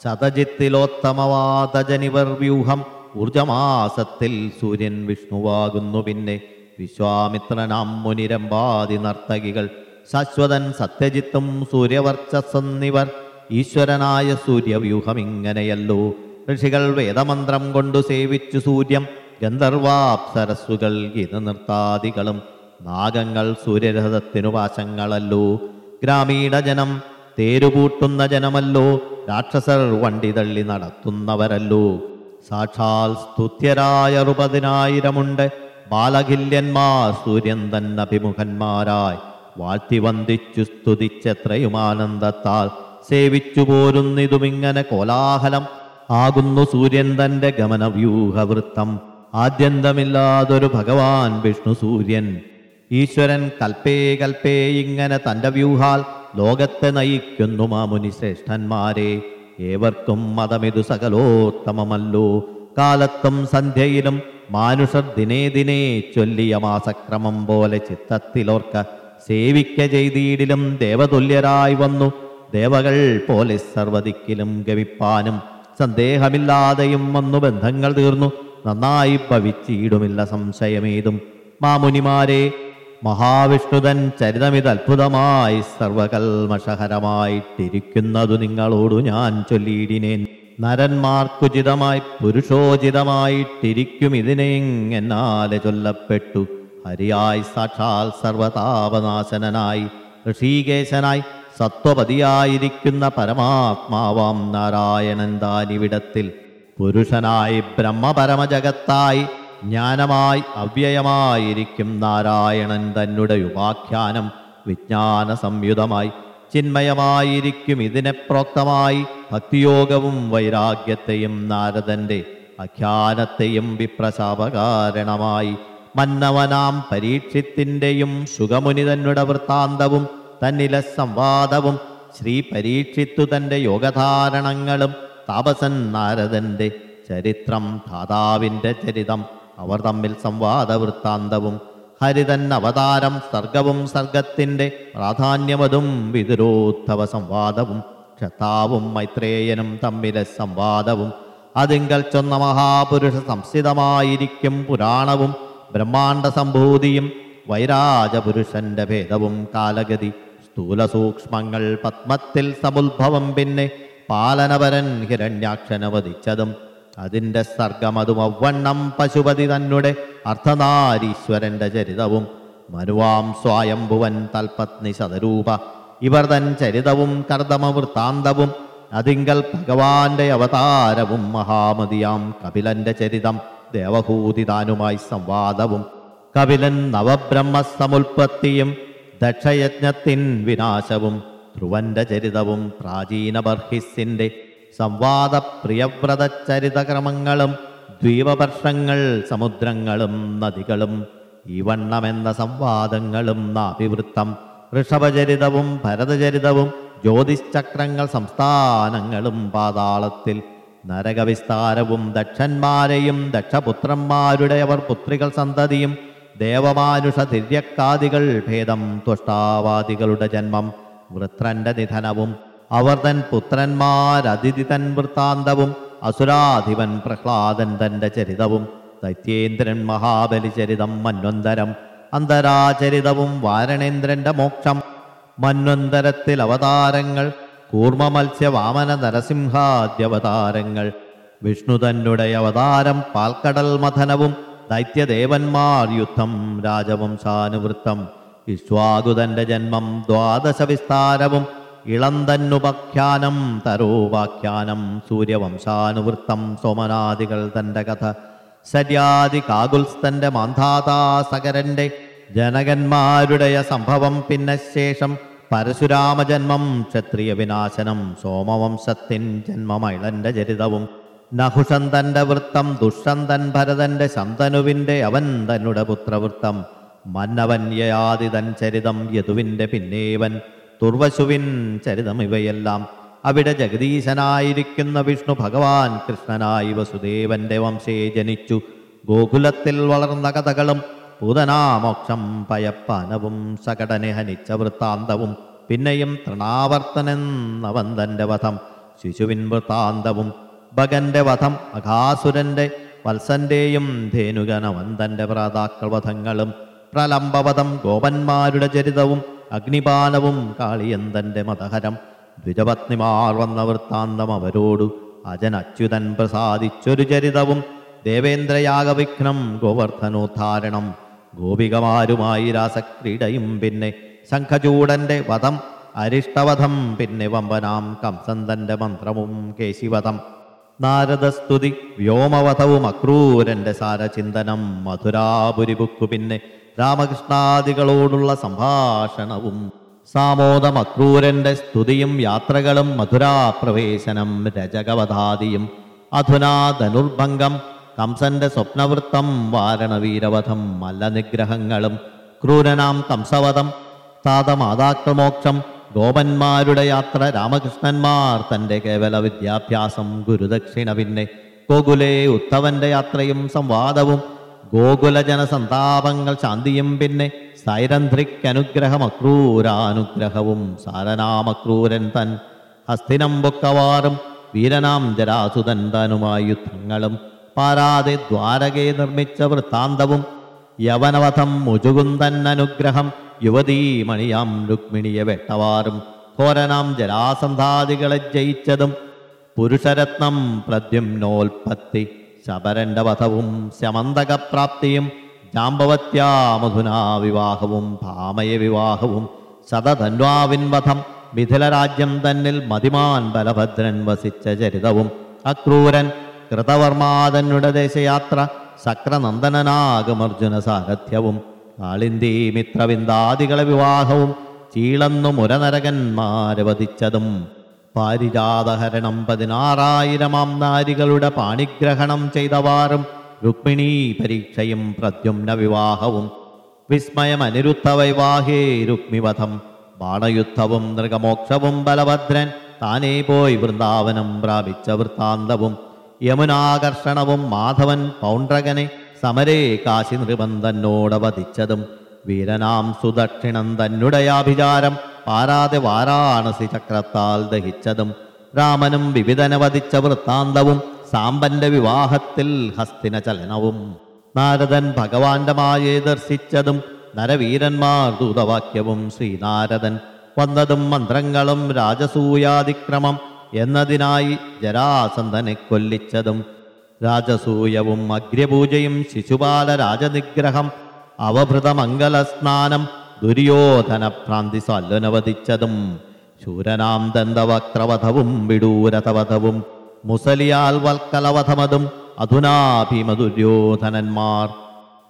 ശതജിത്തിലോത്തമവാതജനിവർ വ്യൂഹം. ഊർജമാസത്തിൽ സൂര്യൻ വിഷ്ണുവാകുന്നു പിന്നെ. വിശ്വാമിത്രനാം മുനിരമ്പാതി നർത്തകികൾ. ശാശ്വതൻ സത്യജിത്തും സൂര്യവർച്ചസ്സെന്നിവർ. ഈശ്വരനായ സൂര്യവ്യൂഹമിങ്ങനെയല്ലോ. ഋഷികൾ വേദമന്ത്രം കൊണ്ടു സേവിച്ചു സൂര്യം. ഗന്ധർവാപ്സരസ്സുകൾ ഗീതനൃത്താദികളും. നാഗങ്ങൾ സൂര്യരഥത്തിനു പാശങ്ങളല്ലോ. ഗ്രാമീണ ജനം തേരുപൂട്ടുന്ന ജനമല്ലോ. രാക്ഷസർ വണ്ടി തള്ളി നടത്തുന്നവരല്ലോ. സാക്ഷാൽ സ്തുത്യരായ അറുപതിനായിരമുണ്ട് ബാലഖില്യന്മാർ സൂര്യൻ തന്നഭിമുഖന്മാരായി. വാഴ്ത്തി വന്ദിച്ചു സ്തുതിച്ചെത്രയും ആനന്ദത്താൽ സേവിച്ചു പോരുന്നിതുമിങ്ങനെ കോലാഹലം. ആകുന്നു സൂര്യൻ തൻ്റെ ഗമനവ്യൂഹവൃത്തം. ആദ്യന്തമില്ലാതൊരു ഭഗവാൻ വിഷ്ണു സൂര്യൻ. ഈശ്വരൻ കൽപ്പേ കൽപ്പേ ഇങ്ങനെ തൻ്റെ വ്യൂഹാൽ ലോകത്തെ നയിക്കുന്നു മാമുനി ശ്രേഷ്ഠന്മാരെ. ഏവർക്കും മതമിതു സകലോത്തമമല്ലോ. കാലത്തും സന്ധ്യയിലും മാനുഷർ ദിനേ ദിനേ ചൊല്ലിയ മാസക്രമം പോലെ ചിത്തത്തിലോർക്ക സേവിക്ക ചെയ്തിടിലും ദേവതുല്യരായി വന്നു. ദേവകൾ പോലെ സർവദിക്കിലും ഗമിപ്പാനും സന്ദേഹമില്ലാതെയും വന്നു ബന്ധങ്ങൾ തീർന്നു. നന്നായി ഭവിച്ചിടുമില്ല സംശയമേതും. മാമുനിമാരെ മഹാവിഷ്ണുതൻ ചരിതമിതത്ഭുതമായി സർവകൽമഷഹരമായിട്ടിരിക്കുന്നതു നിങ്ങളോടു ഞാൻ ചൊല്ലിയിടിനേൻ. നരന്മാർക്കുചിതമായി പുരുഷോചിതമായിട്ടിരിക്കും ഇതിനെങ്ങെന്നാലെ ചൊല്ലപ്പെട്ടു. ഹരിയായി സാക്ഷാൽ സർവതാപനാശനായി ഋഷീകേശനായി സത്വപതിയായിരിക്കുന്ന പരമാത്മാവാം നാരായണൻ താനിവിടത്തിൽ പുരുഷനായി ബ്രഹ്മപരമജഗത്തായി ജ്ഞാനമായി അവ്യയമായിരിക്കും നാരായണൻ തന്നെ ഉപാഖ്യാനം വിജ്ഞാന സംയുതമായി ചിന്മയമായിരിക്കും ഇതിനെ പ്രോക്തമായി. ഭക്തിയോഗവും വൈരാഗ്യത്തെയും നാരദന്റെ അഖ്യാനത്തെയും വിപ്രശാപകാരണമായി. മന്നവനാം പരീക്ഷിത്തിൻ്റെയും ശുഗമുനി തന്നെ വൃത്താന്തവും തന്നിലെ സംവാദവും ശ്രീ പരീക്ഷിത്തു തൻ്റെ യോഗധാരണങ്ങളും താപസൻ നാരദന്റെ ചരിത്രം ധാതാവിൻ്റെ ചരിതം അവർ തമ്മിൽ സംവാദ വൃത്താന്തവും ഹരിതൻ അവതാരം സർഗവും സർഗത്തിൻ്റെ പ്രാധാന്യമതും വിതുരോത്ഥവ സംവാദവും ക്ഷതാവും മൈത്രേയനും തമ്മിലെ സംവാദവും അതിങ്കൽ ചൊന്ന മഹാപുരുഷ സംസ്ഥിതമായിരിക്കും പുരാണവും ബ്രഹ്മാണ്ഡ സംഭൂതിയും വൈരാജപുരുഷന്റെ ഭേദവും കാലഗതി സ്ഥൂല സൂക്ഷ്മങ്ങൾ പത്മത്തിൽ സമുദ്ഭവം പിന്നെ പാലനപരൻ ഹിരണ്യാക്ഷനവധിച്ചതും അതിൻ്റെ സർഗമതും അവണ്ണം പശുപതി തന്നെ അർദ്ധനാരീശ്വരന്റെ ചരിതവും മനുവാം സ്വായംഭുവൻ തൽപത്നി ശതരൂപ ഇവർ തൻ ചരിതവും കർദമവൃത്താന്തവും അതിങ്കൽ ഭഗവാന്റെ അവതാരവും മഹാമതിയാം കപിലന്റെ ചരിതം ദേവഹൂതിതാനുമായി സംവാദവും കപിലൻ നവബ്രഹ്മസമുൽപ്പത്തിയും ദക്ഷയജ്ഞത്തിൻ വിനാശവും ധ്രുവന്റെ ചരിതവും പ്രാചീന ബർഹിസിന്റെ സംവാദ പ്രിയവ്രതചരിതക്രമങ്ങളും ദ്വീപവർഷങ്ങൾ സമുദ്രങ്ങളും നദികളും ഈ വണ്ണമെന്ന സംവാദങ്ങളും നാഭിവൃത്തം ഋഷഭചരിതവും ഭരതചരിതവും ജ്യോതിശ്ചക്രങ്ങൾ സംസ്ഥാനങ്ങളും പാതാളത്തിൽ നരകവിസ്താരവും ദക്ഷന്മാരെയും ദക്ഷപുത്രന്മാരുടെ അവർ പുത്രികൾ സന്തതിയും ദേവമാനുഷ തിര്യക്കാദികൾ ഭേദം ത്വഷ്ടാവാദികളുടെ ജന്മം വൃത്രന്റെ നിധനവും അവർ തൻ പുത്രന്മാരതിഥി തൻ വൃത്താന്തവും അസുരാധിപൻ പ്രഹ്ലാദൻ തന്റെ ചരിതവും ദൈത്യേന്ദ്രൻ മഹാബലി ചരിതം മന്വന്തരം അന്തരാചരിതവും വാരണേന്ദ്രന്റെ മോക്ഷം മന്വന്തരത്തിൽ അവതാരങ്ങൾ കൂർമ്മ മത്സ്യ വാമന നരസിംഹാദ്യവതാരങ്ങൾ വിഷ്ണു തന്നെ അവതാരം പാൽക്കടൽ മഥനവും ദൈത്യദേവന്മാർ യുദ്ധം രാജവംശാനുവൃത്തം വിശ്വാകുതന്റെ ജന്മം ദ്വാദശ വിസ്താരവും ഇളന്തന്നുപഖ്യാനം തരോപാഖ്യാനം സൂര്യവംശാനുവൃത്തം സോമനാദികൾ തന്റെ കഥ ശര്യാദി കാകുൽസ്തന്റെ മാന്ധാതാസകരന്റെ ജനകന്മാരുടെ സംഭവം പിന്നെ ശേഷം പരശുരാമജന്മം ക്ഷത്രിയ വിനാശനം സോമവംശത്തിൻ ജന്മമൈളന്റെ ചരിതവും നഹുഷൻ തന്റെ വൃത്തം ദുഷ്യന്തൻ ഭരതന്റെ ശന്തനുവിന്റെ അവൻ തന്നുടെ പുത്രവൃത്തം മന്നവൻ യയാതിതൻ ചരിതം യദുവിന്റെ പിന്നേവൻ തുർവശുവിൻ ചരിതം ഇവയെല്ലാം അവിടെ ജഗദീശനായിരിക്കുന്ന വിഷ്ണു ഭഗവാൻ കൃഷ്ണനായി വസുദേവന്റെ വംശേ ജനിച്ചു ഗോകുലത്തിൽ വളർന്ന കഥകളും പൂതനാമോക്ഷം പയപ്പാനവും സകടനെ ഹനിച്ച വൃത്താന്തവും പിന്നെയും തൃണാവർത്തനെന്നവൻ തന്റെ വധം ശിശുവിൻ വൃത്താന്തവും ഭഗന്റെ വധം അഘാസുരന്റെ വത്സന്റെയും ധേനുകനവൻ തന്റെ പ്രാതാക്കൾ വധങ്ങളും പ്രലംബവധം ഗോപന്മാരുടെ ചരിതവും അഗ്നിപാനവും കാളിയന്തന്റെ മതഹരം ദ്വിജപത്നിമാർ വന്ന വൃത്താന്തം അവരോടു അജൻ അച്യുതൻ പ്രസാദിച്ചൊരു ചരിതവും ദേവേന്ദ്രയാഗവിഘ്നം ഗോവർദ്ധനോദ്ധാരണം ഗോപികമാരുമായി രാസക്രീഡയും പിന്നെ ശംഖചൂടന്റെ വധം അരിഷ്ടവധം പിന്നെ വമ്പനാം കംസന്തന്റെ മന്ത്രവും കേശിവധം നാരദസ്തുതി വ്യോമവധവും അക്രൂരന്റെ സാരചിന്തനം മധുരാപുരിബുക്കു പിന്നെ രാമകൃഷ്ണാദികളോടുള്ള സംഭാഷണവും സാമോദം അക്രൂരന്റെ സ്തുതിയും യാത്രകളും മധുരാപ്രവേശനം രജകവധാദിയും അധുനാ ധനുർഭംഗം കംസന്റെ സ്വപ്നവൃത്തം വാരണവീരവധം മല്ലനിഗ്രഹങ്ങളും ക്രൂരനാം കംസവധം താതമാതാക്രമോക്ഷം ഗോപന്മാരുടെ യാത്ര രാമകൃഷ്ണന്മാർ തൻ്റെ കേവല വിദ്യാഭ്യാസം ഗുരുദക്ഷിണ പിന്നെ ഗോകുലേ ഉത്തവന്റെ യാത്രയും സംവാദവും ഗോകുലജനസന്താപങ്ങൾ ശാന്തിയും പിന്നെ സൈരന്ധ്രിക്കനുഗ്രഹം അക്രൂരാനുഗ്രഹവും സാരനാമക്രൂരൻ തൻ ഹസ്തിനം പൊക്കവാറും വീരനാം ജരാസുതൻ താനുമായി യുദ്ധങ്ങളും പാരാതെ ദ്വാരകെ നിർമ്മിച്ച വൃത്താന്തവും യവനവധം മുജുകുന്ദൻ അനുഗ്രഹം യുവതീമണിയാം രുക്മിണിയെ വെട്ടവാറും ഘോരനാം ജരാസന്ധാദികളെ ജയിച്ചതും പുരുഷരത്നം പ്രദ്യുമ്നോൽപത്തി ശബരന്റെ വധവും ശമന്തകപ്രാപ്തിയും ജാമ്പവത്യാമധുനാ വിവാഹവും ഭാമയ വിവാഹവും ശതധന്വാവിൻ വധം മിഥിലരാജ്യം തന്നിൽ മതിമാൻ ബലഭദ്രൻ വസിച്ച ചരിതവും അക്രൂരൻ കൃതവർമാതന്നുടെ ദേശയാത്ര ശക്രനന്ദനാഗമർജുന സാരഥ്യവും കാളിന്തി മിത്രവിന്ദാദികളെ വിവാഹവും ചീളന്നു മുരനരകന്മാരെ വധിച്ചതും പാരിജാതഹരണം പതിനാറായിരമാം നാരികളുടെ പാണിഗ്രഹണം ചെയ്തവാറും രുക്മിണീ പരീക്ഷയും പ്രദ്യുമ്ന വിവാഹവും വിസ്മയം അനിരുദ്ധ വൈവാഹേ രുക്മിവധം ബാണയുദ്ധവും നൃഗമോക്ഷവും ബലഭദ്രൻ താനേ പോയി വൃന്ദാവനം പ്രാപിച്ച വൃത്താന്തവും യമുനാകർഷണവും മാധവൻ പൗണ്ഡ്രകനെ സമരേ കാശി നൃപന്തന്നോട് വധിച്ചതും വീരനാം സുദക്ഷിണം തന്നുടയാഭിചാരം പാരാതെ വാരാണസി ചക്രത്താൽ ദഹിച്ചതും രാമനും വിവിധന വധിച്ച വൃത്താന്തവും സാമ്പന്റെ വിവാഹത്തിൽ ഹസ്തിന ചലനവും നാരദൻ ഭഗവാന്റെ മായയെ ദർശിച്ചതും നരവീരന്മാർ ദൂതവാക്യവും ശ്രീനാരദൻ വന്നതും മന്ത്രങ്ങളും രാജസൂയാതിക്രമം എന്നതിനായി ജരാസന്ധനെ കൊല്ലിച്ചതും രാജസൂയവും അഗ്രപൂജയും ശിശുപാല രാജനിഗ്രഹം അവഭൃതമംഗലസ്നാനം ദുര്യോധന ഭ്രാന്തി സല്ലുനവധിച്ചതും ശൂരനാം ദന്തവക്രവധവും വിഡൂരഥവധവും മുസലിയാൽ വൽക്കലവധമതും അധുനാ ഭീമദുര്യോധനന്മാർ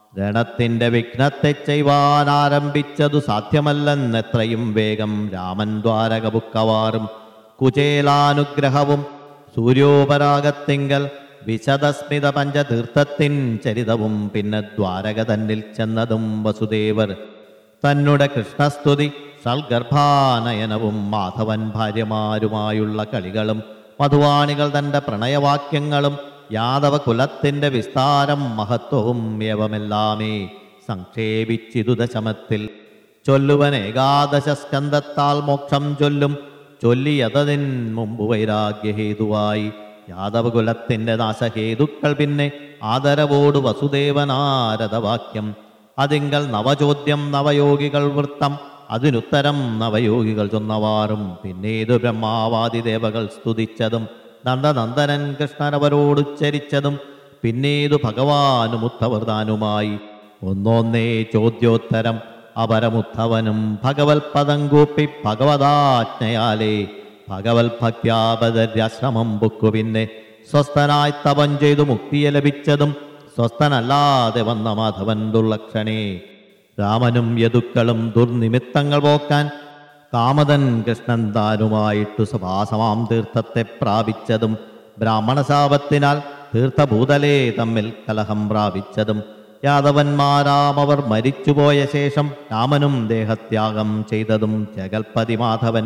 രണത്തിൻ്റെ വിഘ്നത്തെ ചെയ്യുവാൻ ആരംഭിച്ചതു സാധ്യമല്ലെന്നെത്രയും വേഗം രാമൻ ദ്വാരക ബുക്കവാറും കുചേലാനുഗ്രഹവും സൂര്യോപരാഗത്തിങ്കൽ വിശദസ്മിത പഞ്ചതീർത്ഥത്തിൻ ചരിതവും പിന്നെ ദ്വാരക തന്നിൽ ചെന്നതും വസുദേവർ തന്നുടെ കൃഷ്ണസ്തുതി സൽഗർഭാനയനവും മാധവൻ ഭാര്യമാരുമായുള്ള കളികളും മധുവാണികൾ തൻ്റെ പ്രണയവാക്യങ്ങളും യാദവ കുലത്തിൻ്റെ വിസ്താരം മഹത്വവും യവമെല്ലാമേ സംക്ഷേപിച്ചിതു ദശമത്തിൽ ചൊല്ലുവൻ ഏകാദശ സ്കന്ധത്താൽ മോക്ഷം ചൊല്ലും ചൊല്ലിയതതിൻ മുമ്പ് വൈരാഗ്യഹേതുവായി യാദവകുലത്തിൻ്റെ നാശഹേതുക്കൾ പിന്നെ ആദരവോട് വസുദേവനാരദവാക്യം അതിങ്കൽ നവചോദ്യം നവയോഗികൾ വൃത്തം അതിനുത്തരം നവയോഗികൾ ചൊന്നവാറും പിന്നേതു ബ്രഹ്മാവാദി ദേവകൾ സ്തുതിച്ചതും നന്ദനന്ദനൻ കൃഷ്ണനവരോടുച്ചരിച്ചതും പിന്നേതു ഭഗവാനുമുത്തവർദാനുമായി ഒന്നൊന്നേ ചോദ്യോത്തരം അപരമുത്തവനും ഭഗവത് പദം കൂപ്പി ഭഗവതാജ്ഞയാലേ ഭഗവത് ഭക്യാപദര്യാശ്രമം ബുക്കു പിന്നെ സ്വസ്ഥനായി തപം ചെയ്തു മുക്തിയെ ലഭിച്ചതും സ്വസ്ഥനല്ലാതെ വന്ന മാധവൻ ദുർലക്ഷണേ രാമനും യദുക്കളും ദുർനിമിത്തങ്ങൾ പോക്കാൻ കാമതൻ കൃഷ്ണൻ താനുമായിട്ടു സഭാസമാം തീർത്ഥത്തെ പ്രാപിച്ചതും ബ്രാഹ്മണശാപത്തിനാൽ തീർത്ഥഭൂതലേ തമ്മിൽ കലഹം പ്രാപിച്ചതും യാദവന്മാരാമവർ മരിച്ചുപോയ ശേഷം രാമനും ദേഹത്യാഗം ചെയ്തതും ജഗൽപതി മാധവൻ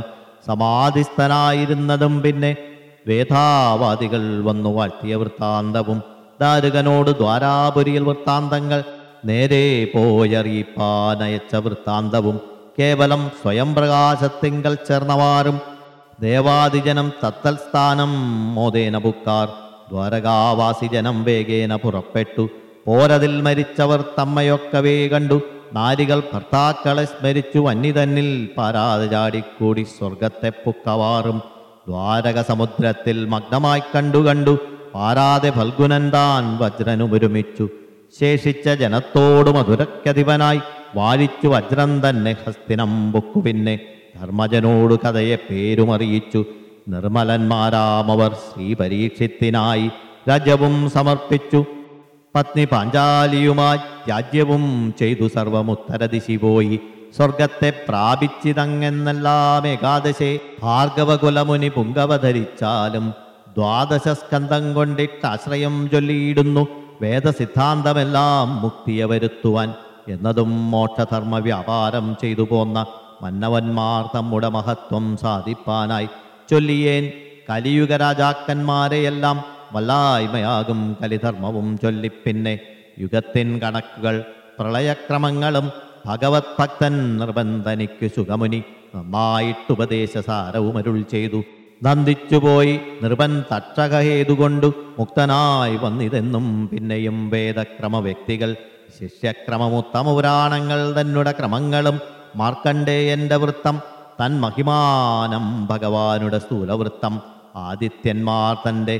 സമാധിസ്ഥനായിരുന്നതും പിന്നെ വേദാവാദികൾ വന്നു വാഴ്ത്തിയ വൃത്താന്തവും ദാരുകനോട് ദ്വാരാപുരിയിൽ വൃത്താന്തങ്ങൾ നേരെ പോയറിയിപ്പാനയച്ച വൃത്താന്തവും കേവലം സ്വയം പ്രകാശത്തിങ്കൽ ചേർന്നവാറും ദേവാദിജനം തത്തൽസ്ഥാനം മോദേന ബുക്കാർ ദ്വാരകാവാസിജനം വേഗേന പുറപ്പെട്ടു പോരതിൽ മരിച്ചവർ തമ്മയൊക്കവേ കണ്ടു നാരികൾ ഭർത്താക്കളെ സ്മരിച്ചു വന്യതന്നിൽ പാരാതെ ചാടിക്കൂടി സ്വർഗത്തെ പുക്കവാറും ദ്വാരക സമുദ്രത്തിൽ മഗ്നമായി കണ്ടു കണ്ടു പാരാതെ ഫൽഗുനൻ താൻ വജ്രനുമൊരുമിച്ചു ശേഷിച്ച ജനത്തോടു മധുരക്കധിപനായി വാഴിച്ചു വജ്രം തന്നെ ഹസ്തിനം ബുക്കു പിന്നെ ധർമ്മജനോടു കഥയെ പേരുമറിയിച്ചു നിർമ്മലന്മാരാമവർ ശ്രീ പരീക്ഷിത്തിനായി രാജ്യവും സമർപ്പിച്ചു പത്നി പാഞ്ചാലിയുമായി രാജ്യവും ചെയ്തു സർവമുത്തരദിശി പോയി സ്വർഗത്തെ പ്രാപിച്ചിതങ്ങെന്നെല്ലാം ഏകാദശേ ഭാർഗവകുലമുനി പുങ്കവധരിച്ചാലും ദ്വാദശ സ്കന്ധം കൊണ്ടിട്ടാശ്രയം ചൊല്ലിയിടുന്നു വേദസിദ്ധാന്തമെല്ലാം മുക്തിയെ വരുത്തുവാൻ എന്നതും മോക്ഷധർമ്മ വ്യാപാരം ചെയ്തു പോന്ന മന്നവന്മാർ തമ്മുടെ മഹത്വം സാധിപ്പാനായി ചൊല്ലിയേൻ കലിയുഗ രാജാക്കന്മാരെയെല്ലാം വല്ലായ്മയാകും കലിധർമ്മവും ചൊല്ലിപ്പിന്നെ യുഗത്തിൻ കണക്കുകൾ പ്രളയക്രമങ്ങളും ഭഗവത് ഭക്തൻ നിർബന്ധനിക്കു സുഖമുനി നന്നായിട്ടുപദേശസാരവും അരുൾ ചെയ്തു നന്ദിച്ചുപോയി നൃപൻ തക്ഷകഹേതുകൊണ്ടു മുക്തനായി വന്നിതെന്നും പിന്നെയും വേദക്രമ വ്യക്തികൾ ശിഷ്യക്രമമുത്തമ പുരാണങ്ങൾ തന്നുടെ ക്രമങ്ങളും മാർക്കണ്ഡേയന്റെ വൃത്തം തൻ മഹിമാനം ഭഗവാനുടെ സ്ഥൂലവൃത്തം ആദിത്യന്മാർ തൻ്റെ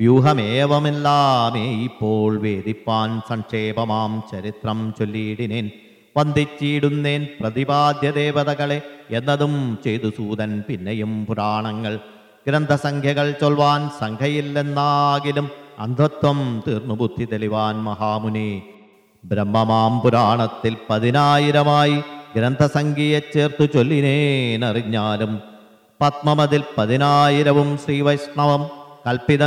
വ്യൂഹമേവമെല്ലാമേ ഇപ്പോൾ വേദിപ്പാൻ സംക്ഷേപമാം ചരിത്രം ചൊല്ലിയിടിനേൻ വന്ദിച്ചിടുന്നേൻ പ്രതിപാദ്യ ദേവതകളെ എന്നതും ചെയ്തു സൂതൻ പിന്നെയും പുരാണങ്ങൾ ഗ്രന്ഥസംഖ്യകൾ ചൊൽവാൻ സംഖ്യയില്ലെന്നാകിലും അന്ധത്വം തീർന്നു ബുദ്ധി തെളിവാൻ മഹാമുനി ബ്രഹ്മമാം പുരാണത്തിൽ പതിനായിരമായി ഗ്രന്ഥസംഖ്യയെ ചേർത്തു ചൊല്ലിനേനറിഞ്ഞാലും പത്മമതിൽ പതിനായിരവും ശ്രീവൈഷ്ണവം കൽപ്പിതം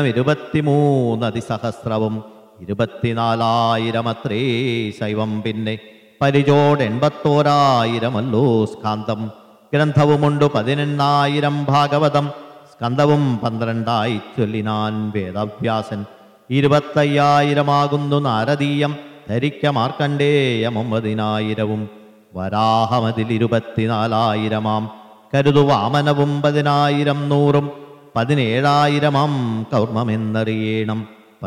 ഇരുപത്തിമൂന്നതിസഹസ്രവും ഇരുപത്തിനാലായിരമത്രേ ശൈവം പിന്നെ പരിചോട് എൺപത്തോരായിരമല്ലോ സ്കാന്തം ഗ്രന്ഥവുമുണ്ടു പതിനെണ്ണായിരം ഭാഗവതം സ്കന്ധവും പന്ത്രണ്ടായി ചൊല്ലിനാൻ വേദവ്യാസൻ ഇരുപത്തയ്യായിരമാകുന്നു നാരദീയം ധരിക്ക മാർക്കണ്ഡേയം ഒമ്പതിനായിരവും വരാഹമതിൽ ഇരുപത്തിനാലായിരമാം കരുതു വാമനവും പതിനായിരം നൂറും പതിനേഴായിരമാം കൗർമ്മമെന്നറിയണം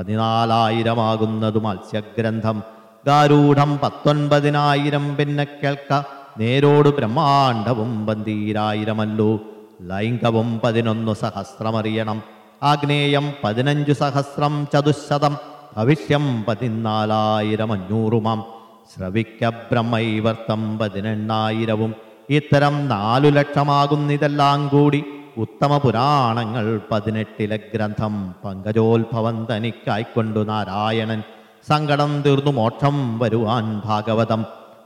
പതിനാലായിരമാകുന്നതു മത്സ്യഗ്രന്ഥം ഗാരൂഢം പത്തൊൻപതിനായിരം പിന്നെ കേൾക്ക നേരോട് ബ്രഹ്മാണ്ഡവും പന്തീരായിരമല്ലോ ലൈംഗവും പതിനൊന്നു സഹസ്രമറിയണം ആഗ്നേയം പതിനഞ്ചു സഹസ്രം ചതുശതം ഭവിഷ്യം പതിനാലായിരം അഞ്ഞൂറുമാം ശ്രവിക്ക ബ്രഹ്മൈവർത്തം പതിനെണ്ണായിരവും ഇത്തരം നാലു ലക്ഷമാകുന്നിതെല്ലാം കൂടി ഉത്തമ പുരാണങ്ങൾ പതിനെട്ടിലെ ഗ്രന്ഥം പങ്കജോത്ഭവം തനിക്കായിക്കൊണ്ടു നാരായണൻ സങ്കടം തീർന്നു മോക്ഷം വരുവാൻ ഭാഗവതം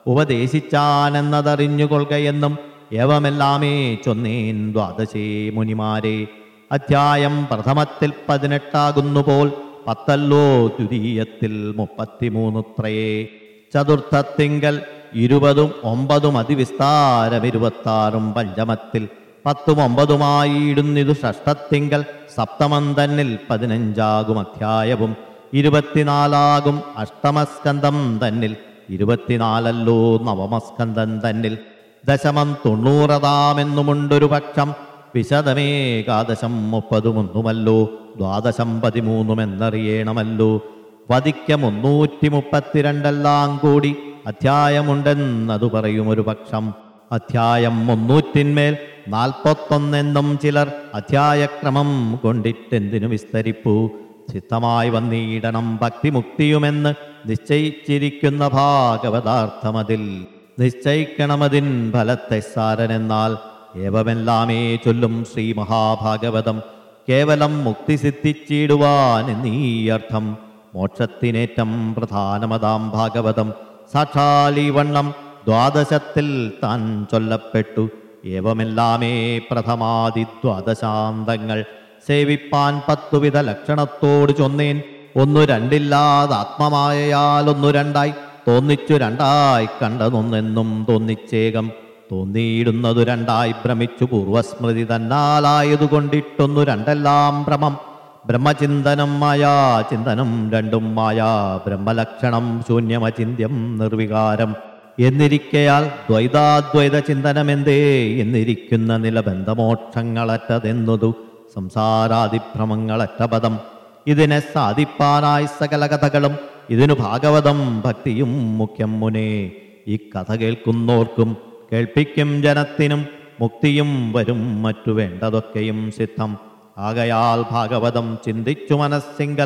ഉപദേശിച്ചാനെന്നതറിഞ്ഞുകൊള്ളുകയെന്നും ഏവമെല്ലാമേ ചൊന്നേൻ ദ്വാദശേ മുനിമാരെ. അധ്യായം പ്രഥമത്തിൽ പതിനെട്ടാകുന്നുപോൽ പത്തല്ലോ ദ്വിതീയത്തിൽ മുപ്പത്തിമൂന്നുത്രയേ. ചതുർത്ഥത്തിങ്കൽ ഇരുപതും ഒമ്പതും അതിവിസ്താരമിരുപത്താറും പഞ്ചമത്തിൽ പത്തും ഒമ്പതുമായിടുന്നിതു ഷഷ്ടത്തിങ്കൽ സപ്തമം തന്നിൽ പതിനഞ്ചാകും അധ്യായവും ഇരുപത്തിനാലാകും അഷ്ടമസ്കന്ധം തന്നിൽ ഇരുപത്തിനാലല്ലോ നവമസ്കന്ധം തന്നിൽ ദശമം തൊണ്ണൂറതാമെന്നുമുണ്ടൊരു പക്ഷം വിശദമേകാദശം മുപ്പതുമൊന്നുമല്ലോ ദ്വാദശം പതിമൂന്നുമെന്നറിയണമല്ലോ. വധിക്ക മുന്നൂറ്റി മുപ്പത്തിരണ്ടെല്ലാം കൂടി അധ്യായമുണ്ടെന്നതു പറയുമൊരു പക്ഷം. അധ്യായം മുന്നൂറ്റിന്മേൽ നാൽപ്പത്തൊന്നെന്നും ചിലർ അധ്യായക്രമം കൊണ്ടിട്ടെന്തിനു വിസ്തരിപ്പൂ. ചിത്തമായി വന്നിടണം ഭക്തിമുക്തിയുമെന്ന് നിശ്ചയിച്ചിരിക്കുന്ന ഭാഗവതാർത്ഥമതിൽ നിശ്ചയിക്കണമതിൻ ഫലത്തെ സാരനെന്നാൽ ഏവമെല്ലാമേ ചൊല്ലും ശ്രീ മഹാഭാഗവതം. കേവലം മുക്തി സിദ്ധിച്ചിടുവാൻ എന്നീ അർത്ഥം മോക്ഷത്തിനേറ്റം പ്രധാനമതാം ഭാഗവതം. സാക്ഷാലീ വണ്ണം ദ്വാദശത്തിൽ താൻ ചൊല്ലപ്പെട്ടു. ഏവമെല്ലാമേ പ്രഥമാദി ദ്വാദശാന്തങ്ങൾ സേവിപ്പാൻ പത്തുവിധ ലക്ഷണത്തോട് ചൊന്നേൻ. ഒന്നു രണ്ടില്ലാതാത്മമായയാൽ ഒന്നു രണ്ടായി തോന്നിച്ചു രണ്ടായി കണ്ടതൊന്നെന്നും തോന്നിച്ചേകം തോന്നിയിടുന്നതു രണ്ടായി ഭ്രമിച്ചു പൂർവസ്മൃതി തന്നാലായതുകൊണ്ടിട്ടൊന്നു രണ്ടെല്ലാം ഭ്രമം. ബ്രഹ്മചിന്തനം മായാ ചിന്തനം രണ്ടും മായാ ബ്രഹ്മലക്ഷണം ശൂന്യമചിന്യം നിർവികാരം എന്നിരിക്കയാൽ ദ്വൈതാദ്വൈത ചിന്തനമെന്തേ എന്നിരിക്കുന്ന നിലബന്ധമോക്ഷങ്ങളറ്റതെന്നതു സംസാരാദിഭ്രമങ്ങളറ്റ പദം. ഇതിനെ സാധിപ്പാനായി സകല കഥകളും ഇതിനു ഭാഗവതം ഭക്തിയും മുഖ്യം മുനേ. ഈ കഥ കേൾക്കുന്നോർക്കും കേൾപ്പിക്കും ജനത്തിനും മുക്തിയും വരും മറ്റു വേണ്ടതൊക്കെയും സിദ്ധം. ആകയാൽ ഭാഗവതം ചിന്തിച്ചു മനസ്സിങ്കൽ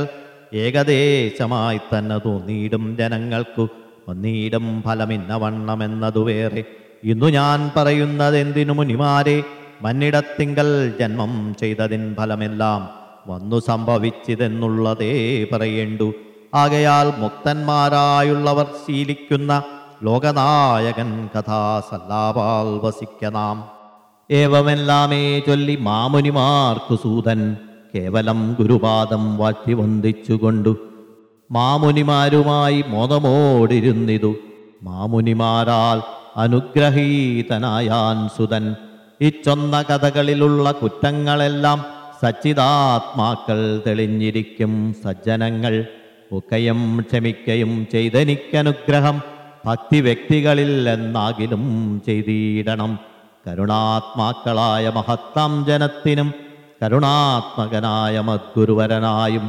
ഏകദേശമായി തന്നെ തോന്നിയിടും ജനങ്ങൾക്കു വന്നീടും ഫലമിന്ന വണ്ണമെന്നതു വേറെ. ഇന്നു ഞാൻ പറയുന്നതെന്തിനു മുനിമാരെ മന്നിടത്തിങ്കൽ ജന്മം ചെയ്തതിൻ ഫലമെല്ലാം വന്നു സംഭവിച്ചിതെന്നുള്ളതേ പറയേണ്ടു. ആകയാൽ മുക്തന്മാരായുള്ളവർ ശീലിക്കുന്ന ലോകനായകൻ കഥാസല്ലാപാൽ വസിക്കനാം. ഏവമെല്ലാമേ ചൊല്ലി മാമുനിമാർക്കു സൂതൻ കേവലം ഗുരുപാദം വാഴ്ത്തി വന്ദിച്ചുകൊണ്ടു മാമുനിമാരുമായി മോദമോടിരുന്നിതു. മാമുനിമാരാൽ അനുഗ്രഹീതനായാൻ സുതൻ. ഇച്ചൊന്ന കഥകളിലുള്ള കുറ്റങ്ങളെല്ലാം സച്ചിദാത്മാക്കൾ തെളിഞ്ഞിരിക്കും സജ്ജനങ്ങൾ ഒക്കെയും ക്ഷമിക്കയും ചെയ്തെനിക്കനുഗ്രഹം ഭക്തി വ്യക്തികളിൽ എന്നാകിലും ചെയ്തിടണം. കരുണാത്മാക്കളായ മഹത്താം ജനത്തിനും കരുണാത്മകനായ മദ്ഗുരുവരനായും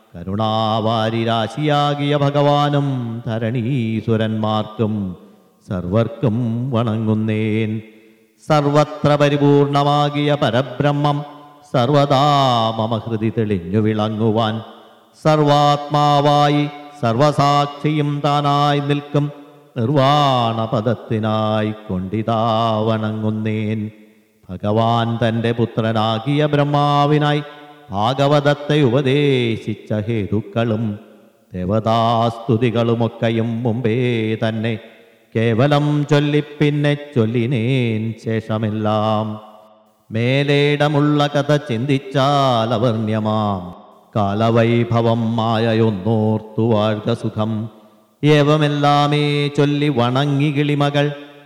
കരുണാവാരിരാശിയാകിയ ഭഗവാനും ധരണീസുരന്മാർക്കും സർവർക്കും വണങ്ങുന്നേൻ. സർവത്ര പരിപൂർണമാകിയ പരബ്രഹ്മം സർവദാ മമ ഹൃദി തെളിഞ്ഞു വിളങ്ങുവാൻ സർവാത്മാവായി സർവസാക്ഷിയും താനായി നിൽക്കും നിർവാണപദത്തിനായി കൊണ്ടിതാ വണങ്ങുന്നേൻ. ഭഗവാൻ തൻ്റെ പുത്രനാകിയ ബ്രഹ്മാവിനായി ഭാഗവതത്തെ ഉപദേശിച്ച ഹേതുക്കളും ദേവതാസ്തുതികളുമൊക്കെയും മുമ്പേ തന്നെ കേവലം ചൊല്ലിപ്പിന്നെ ചൊല്ലിനേൻ ശേഷമെല്ലാം. മേലേടമുള്ള കഥ ചിന്തിച്ചാൽ അവർണ്യമാം കാലവൈഭവം മായയൊന്നോർത്തു വാഴ്ക സുഖം. ഏവമെല്ലാമേ ചൊല്ലി വണങ്ങി കിളിമകൾ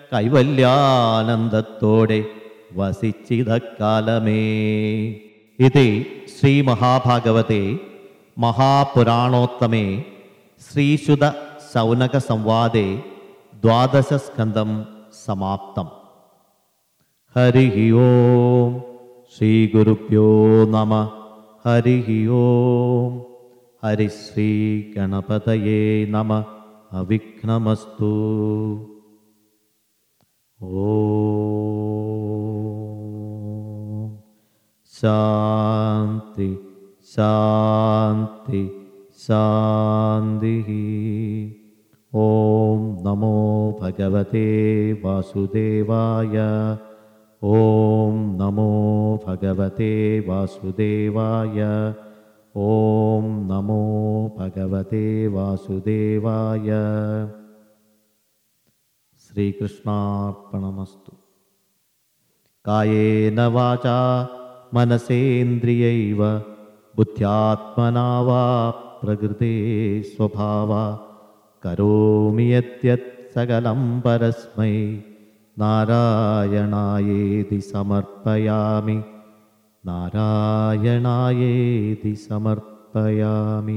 കൈവല്യാനന്ദത്തോടെ വസിച്ചിതക്കാലമേ. ഇത് ശ്രീ മഹാഭാഗവതേ മഹാപുരാണോത്തമേ ശ്രീശുത ശൗനക സംവാദേ ദ്വാദശസ്കന്ധം സമാപ്തം. ഹരി ഓം ശ്രീ ഗുരുഭ്യോ നമഃ. ഹരി ഓം. ഹരി ശ്രീ ഗണപതയേ നമഃ. അവിഘ്നമസ്തു. ഓം ശാന്തി ശാന്തി ശാന്തി. ഓം നമോ ഭഗവതേ വാസുദേവായ. ഓം നമോ ഭഗവതേ വാസുദേവായ. ഓം നമോ ഭഗവതേ വാസുദേവായ. ശ്രീകൃഷ്ണാർപ്പണമസ്തു. കായേന വാചാ മനസേന്ദ്രിയൈവ ബുദ്ധ്യാത്മനാ വാ പ്രകൃതേ സ്വഭാവാ കരോമി യദ്യത് സകലം പരസ്മൈ നാരായണായേതി സമർപ്പയാമി. നാരായണായേതി സമർപ്പയാമി.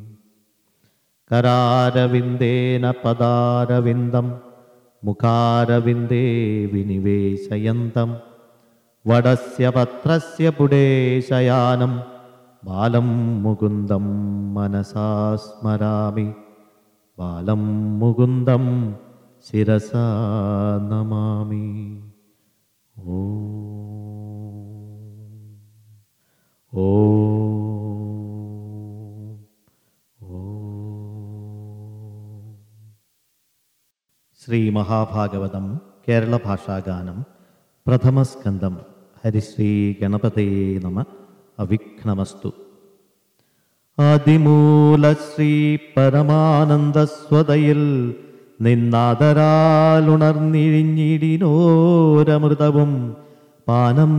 കരാരവിന്ദേന പദാരവിന്ദം മുഖാരവിന്ദേ വിനിവേശയന്തം വടസ്യ പത്രസ്യ പുടേ ശയാനം ബാലം മുകുന്ദം മനസാ സ്മരാമി. ബാലം മുകുന്ദം ശിരസാ നമാമി. ഓം ഓം ഓം. ശ്രീ മഹാഭാഗവതം കേരള ഭാഷാഗാനം പ്രഥമസ്കന്ധം. ഹരിശ്രീ ഗണപതേ നമ. അവിഘ്നമസ്തു. ആദിമൂലശ്രീ പരമാനന്ദസ്വതയിൽ നിന്നാദരാലുണർന്നിഴിഞ്ഞിടിനോരമൃതവും പാനം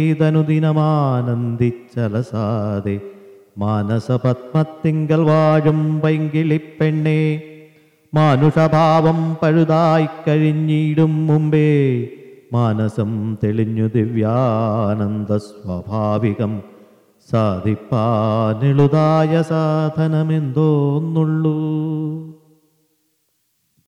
ചെയ്തനുദിനമാനന്ദിച്ചലസാതെ മാനസപത്മത്തിങ്കൽ വാഴും പൈങ്കിളിപ്പെണ്ണേ, മാനുഷഭാവം പഴുതായിക്കഴിഞ്ഞിടും മുമ്പേ മാനസം തെളിഞ്ഞു ദിവ്യാനന്ദ സ്വാഭാവികം സാധിപ്പാനെളുതായ സാധനമെന്തോന്നുള്ളൂ.